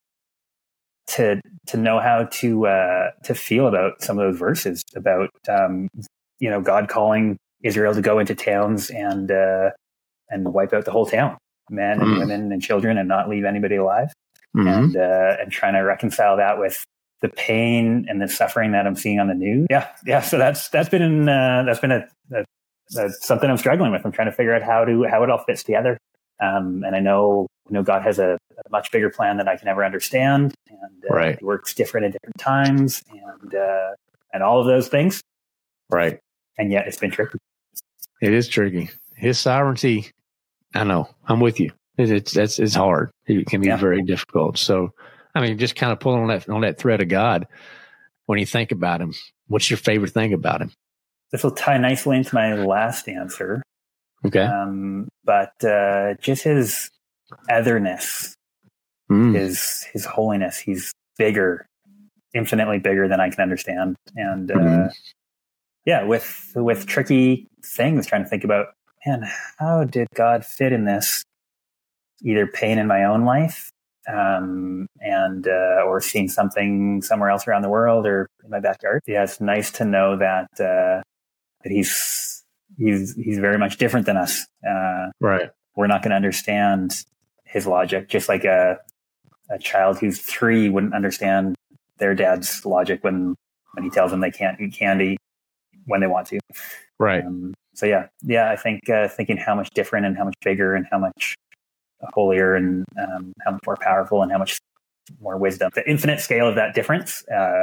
to to know how to uh, to feel about some of those verses about um, you know God calling Israel to go into towns and uh, and wipe out the whole town, men and Mm. women and children, and not leave anybody alive, Mhm. and uh, and trying to reconcile that with the pain and the suffering that I'm seeing on the news. Yeah, yeah. So that's that's been uh, that's been a, a, a something I'm struggling with. I'm trying to figure out how to how it all fits together. Um, and I know you know God has a, a much bigger plan than I can ever understand, and uh, Right. He works different at different times, and uh, and all of those things. Right. And yet it's been tricky. It is tricky. His sovereignty. I know. I'm with you. It, it's that's it's hard. It can be Yeah. very difficult. So, I mean, just kind of pulling on that on that thread of God. When you think about him, what's your favorite thing about him? This will tie nicely into my last answer. Okay. Um, but uh, just his otherness, Mm. his his holiness. He's bigger, infinitely bigger than I can understand. And uh, Mhm. yeah, with with tricky things, trying to think about, man, how did God fit in this? Either pain in my own life, um, and uh, or seeing something somewhere else around the world or in my backyard. Yeah, it's nice to know that uh, that he's he's he's very much different than us. Uh, Right. we're not going to understand his logic, just like a a child who's three wouldn't understand their dad's logic when when he tells them they can't eat candy when they want to. Right. Um, so yeah, yeah, I think uh, thinking how much different and how much bigger and how much holier and um, how much more powerful and how much more wisdom. The infinite scale of that difference uh,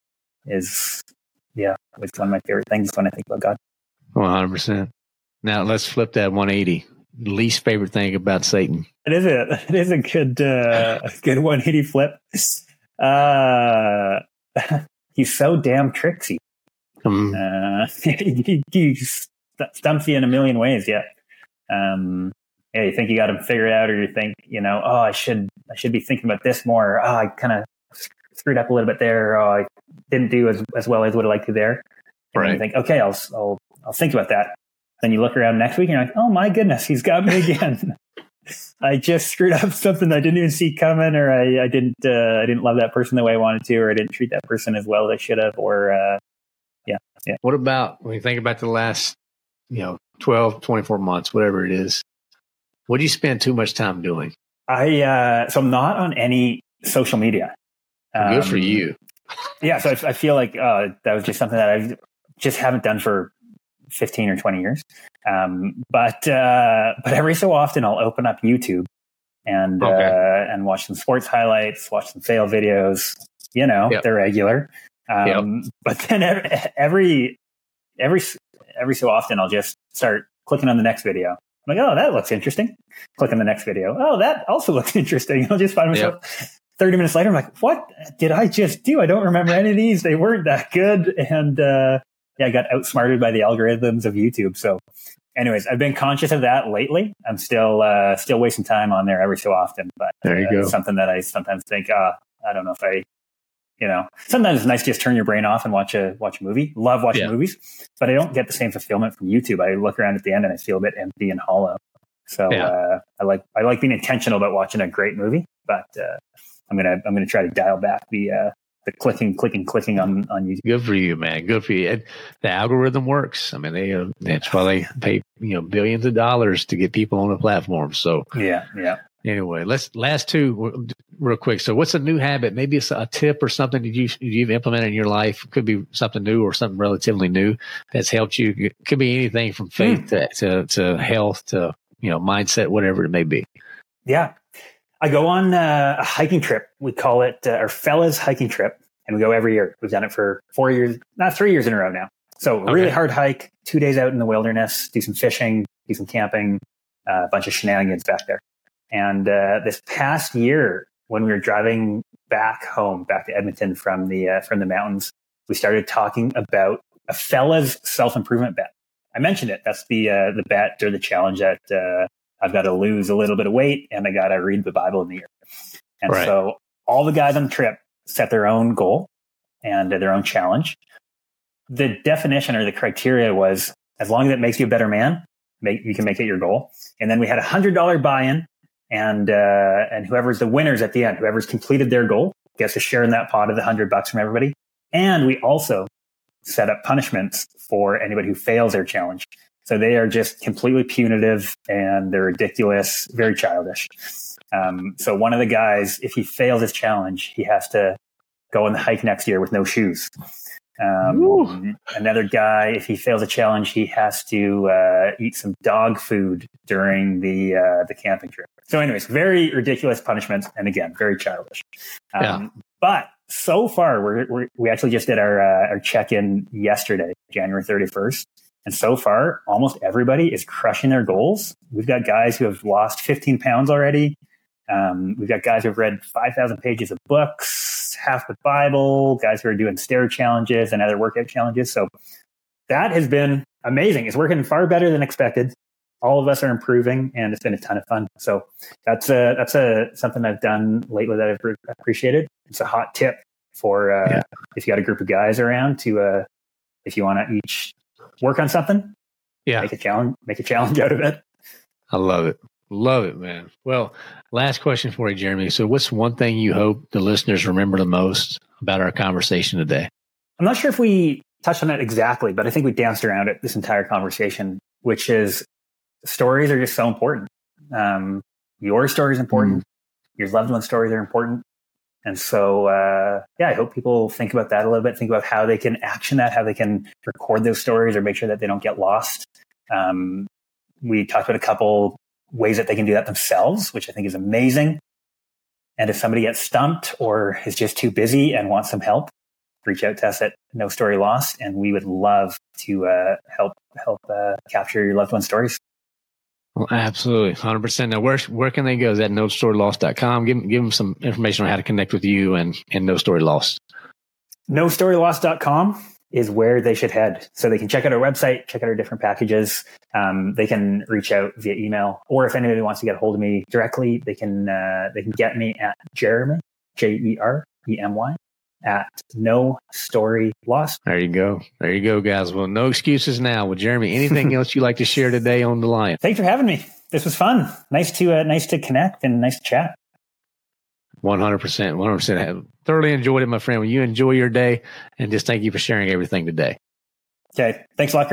is, yeah, it's one of my favorite things when I think about God. One hundred percent. Now let's flip that one eighty. Least favorite thing about Satan. It is a it is a good uh, a good one eighty flip. Uh, he's so damn tricksy. Um, Uh, he, he st- stumps you in a million ways. Yeah. Um, yeah, you think you got him figured out, or you think, you know, oh, I should, I should be thinking about this more. Oh, I kind of screwed up a little bit there. Oh, I didn't do as, as well as would have liked to there. And Right. you think, okay, I'll, I'll, I'll think about that. Then you look around next week and you're like, oh my goodness, he's got me again. I just screwed up something I didn't even see coming, or I, I didn't, uh, I didn't love that person the way I wanted to, or I didn't treat that person as well as I should have, or, uh, yeah, yeah. What about when you think about the last, you know, twelve, twenty-four months, whatever it is, what do you spend too much time doing? I, uh, so I'm not on any social media. Um, Good for you. Yeah. So I, I feel like, uh, that was just something that I just haven't done for fifteen or twenty years. Um, but, uh, but every so often I'll open up YouTube and, Okay. uh, and watch some sports highlights, watch some fail videos, you know, Yep. they're regular. Um, Yep. but then every, every, every, every so often I'll just start clicking on the next video. I'm like, oh, that looks interesting. Click on the next video. Oh, that also looks interesting. I'll just find myself Yep. thirty minutes later. I'm like, what did I just do? I don't remember any of these. They weren't that good. And, uh, yeah, I got outsmarted by the algorithms of YouTube. So anyways, I've been conscious of that lately. I'm still, uh, still wasting time on there every so often, but There you uh, go. it's something that I sometimes think, uh, I don't know if I, you know, sometimes it's nice to just turn your brain off and watch a, watch a movie. Love watching Yeah. movies, but I don't get the same fulfillment from YouTube. I look around at the end and I feel a bit empty and hollow. So, Yeah. uh, I like, I like being intentional about watching a great movie, but, uh, I'm going to, I'm going to try to dial back the, uh, the clicking, clicking, clicking on, on YouTube. Good for you, man. Good for you. And the algorithm works. I mean, they, uh, that's why they pay, you know, billions of dollars to get people on the platform. So Yeah. Yeah. anyway, let's last two real quick. So what's a new habit? Maybe it's a tip or something that you, you've implemented in your life. It could be something new or something relatively new that's helped you. It could be anything from faith Mm. to, to, to health to, you know, mindset, whatever it may be. Yeah. I go on uh, a hiking trip. We call it uh, our fellas hiking trip, and we go every year. We've done it for four years, not three years in a row now. So Okay. really hard hike, two days out in the wilderness, do some fishing, do some camping, uh, a bunch of shenanigans back there. And uh, this past year, when we were driving back home, back to Edmonton from the uh, from the mountains, we started talking about a fella's self-improvement bet. I mentioned it. That's the uh, the bet or the challenge that uh, I've got to lose a little bit of weight and I got to read the Bible in the year. And Right. so all the guys on the trip set their own goal and their own challenge. The definition or the criteria was, as long as it makes you a better man, make, you can make it your goal. And then we had a hundred dollar buy-in, and uh, and whoever's the winners at the end, whoever's completed their goal, gets to share in that pot of the hundred bucks from everybody. And we also set up punishments for anybody who fails their challenge. So they are just completely punitive and they're ridiculous, very childish. Um, so one of the guys, if he fails his challenge, he has to go on the hike next year with no shoes. Um, another guy, if he fails a challenge, he has to uh, eat some dog food during the uh, the camping trip. So anyways, very ridiculous punishments. And again, very childish. Um, Yeah. But so far, we're, we're, we actually just did our, uh, our check-in yesterday, January thirty-first. And so far, almost everybody is crushing their goals. We've got guys who have lost fifteen pounds already. Um, we've got guys who have read five thousand pages of books, half the Bible, guys who are doing stair challenges and other workout challenges. So that has been amazing. It's working far better than expected. All of us are improving, and it's been a ton of fun. So that's a, that's a, something I've done lately that I've appreciated. It's a hot tip for uh, Yeah. if you got a group of guys around to, uh, if you want to each work on something, Yeah. make a challenge, make a challenge out of it. I love it. Love it, man. Well, last question for you, Jeremy. So what's one thing you hope the listeners remember the most about our conversation today? I'm not sure if we touched on it exactly, but I think we danced around it this entire conversation, which is stories are just so important. Um, your story is important. Mm. Your loved one's stories are important. And so, uh, yeah, I hope people think about that a little bit, think about how they can action that, how they can record those stories or make sure that they don't get lost. Um, we talked about a couple ways that they can do that themselves, which I think is amazing. And if somebody gets stumped or is just too busy and wants some help, reach out to us at No Story Lost, and we would love to uh, help help uh, capture your loved one's stories. Well, absolutely, one hundred percent. Now, where where can they go? Is that no story lost dot com? Give, give them some information on how to connect with you and, and No Story Lost. no story lost dot com is where they should head. So they can check out our website, check out our different packages. Um, they can reach out via email, or if anybody wants to get a hold of me directly, they can uh, they can get me at Jeremy, J E R E M Y, at No Story Lost. There you go. There you go, guys. Well, no excuses now. Well, Jeremy, anything else you'd like to share today on the Lion? Thanks for having me. This was fun. Nice to uh, nice to connect and nice to chat. one hundred percent. one hundred percent. I thoroughly enjoyed it, my friend. Well, you enjoy your day, and just thank you for sharing everything today. Okay. Thanks a lot, Chris.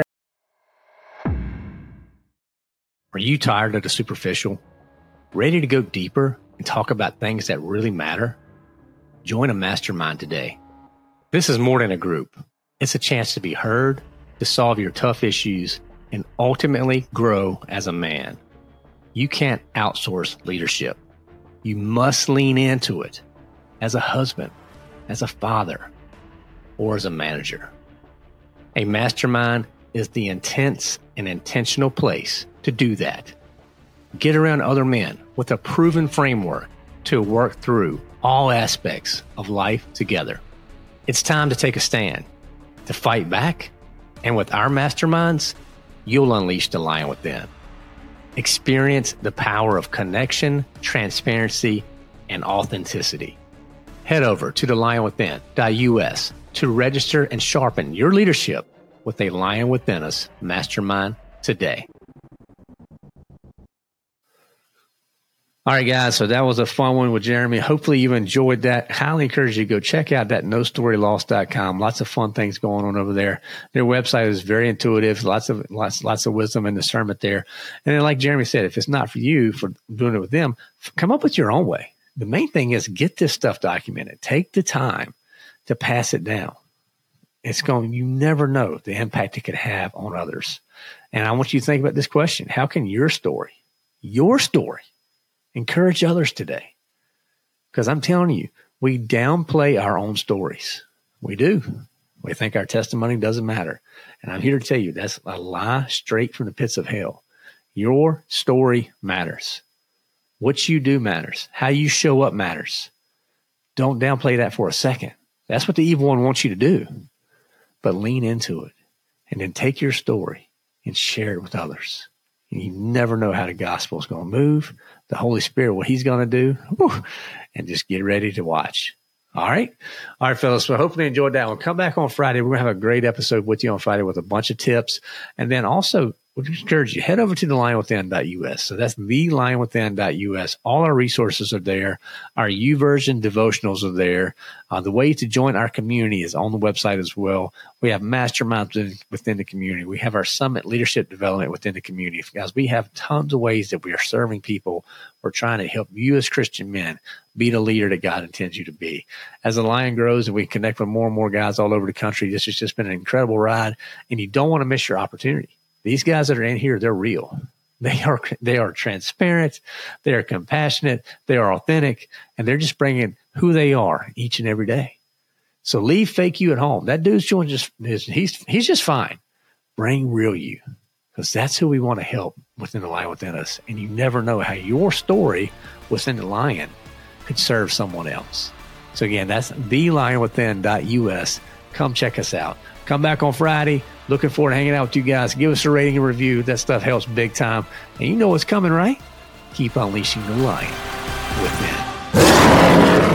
Are you tired of the superficial? Ready to go deeper and talk about things that really matter? Join a mastermind today. This is more than a group. It's a chance to be heard, to solve your tough issues, and ultimately grow as a man. You can't outsource leadership. You must lean into it as a husband, as a father, or as a manager. A mastermind is the intense and intentional place to do that. Get around other men with a proven framework to work through all aspects of life together. It's time to take a stand, to fight back, and with our masterminds, you'll unleash the lion within. Experience the power of connection, transparency, and authenticity. Head over to the lion within dot U S to register and sharpen your leadership with a Lion Within Us mastermind today. All right, guys, so that was a fun one with Jeremy. Hopefully you enjoyed that. Highly encourage you to go check out that no story lost dot com. Lots of fun things going on over there. Their website is very intuitive, lots of lots lots of wisdom and discernment there. And then like Jeremy said, if it's not for you for doing it with them, come up with your own way. The main thing is get this stuff documented. Take the time to pass it down. It's going, you never know the impact it could have on others. And I want you to think about this question. How can your story, your story, encourage others today? Because I'm telling you, we downplay our own stories. We do. We think our testimony doesn't matter. And I'm here to tell you that's a lie straight from the pits of hell. Your story matters. What you do matters. How you show up matters. Don't downplay that for a second. That's what the evil one wants you to do. But lean into it and then take your story and share it with others. And you never know how the gospel is going to move, the Holy Spirit, what he's going to do, whew, and just get ready to watch. All right. All right, fellas. So hopefully you enjoyed that one. Come back on Friday. We're going to have a great episode with you on Friday with a bunch of tips. And then also, we encourage you, head over to the lion within dot U S. So that's the lion within dot U S. All our resources are there. Our YouVersion devotionals are there. Uh, the way to join our community is on the website as well. We have masterminds within, within the community. We have our summit leadership development within the community. Guys, we have tons of ways that we are serving people. We're trying to help you as Christian men be the leader that God intends you to be. As the Lion grows and we connect with more and more guys all over the country, this has just been an incredible ride, and you don't want to miss your opportunity. These guys that are in here, they're real. They are they are transparent. They are compassionate. They are authentic. And they're just bringing who they are each and every day. So leave fake you at home. That dude's doing just, he's, he's just fine. Bring real you, because that's who we want to help within the Lion Within Us. And you never know how your story within the Lion could serve someone else. So again, that's the lion within dot U S. Come check us out. Come back on Friday. Looking forward to hanging out with you guys. Give us a rating and review. That stuff helps big time. And you know what's coming, right? Keep unleashing the lion within.